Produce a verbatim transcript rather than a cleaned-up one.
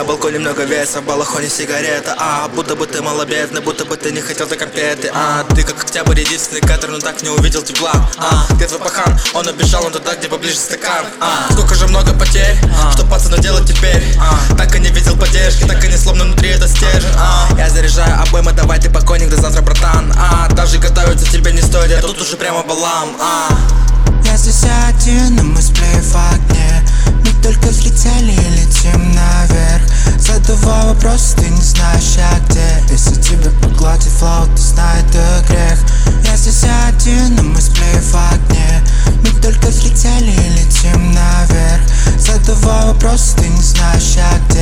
балконе много веса, в балахоне сигарета. А, будто бы ты малобедный, будто бы ты не хотел за конфеты. А, ты как октябрь, единственный, который, ну так не увидел тепла. А, где твой пахан? Он обещал, он туда, где поближе стакан. А, сколько же много потерь, что пацаны делать теперь? А, так и не видел поддержки, так и не словно внутри это стержень. А, я заряжаю обоймы, давай ты покойник, до завтра, братан. А, даже готовиться тебе не стоит, я тут уже прямо балам. А, я здесь один, и мы сплей в огне. Мы только взлетели и летим наверх. Задавай вопрос, ты не знаешь, я где. Если тебе поглотит флоу, ты знай, это грех. Я здесь один, и мы сплей в огне. Мы только взлетели и летим наверх. Задавай вопрос, ты не знаешь, я где.